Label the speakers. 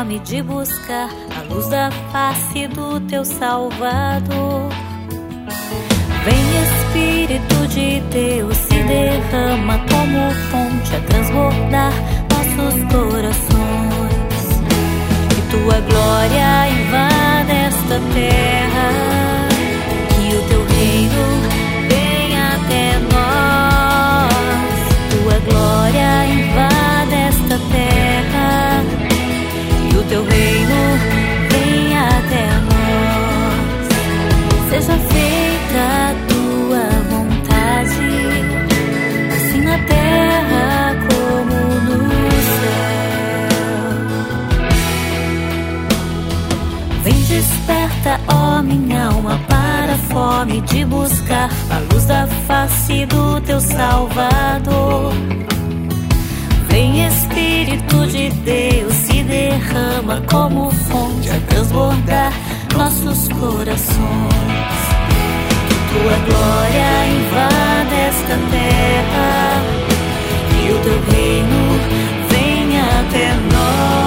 Speaker 1: fome de buscar a luz da face do teu Salvador. Vem, Espírito de Deus, se derrama como fonte a transbordar nossos corações. Que tua glória invada esta terra, que o teu reino venha até nós. Tua glória invada esta terra, que o teu reino venha até nós. Seja feita a tua vontade, assim na terra como no céu. Vem, desperta, ó minha alma, para a fome de buscar a luz da face do teu Salvador. Vem, Espírito de Deus, se derrama como fonte a transbordar nossos corações. Que tua glória invada esta terra, que o teu reino venha até nós.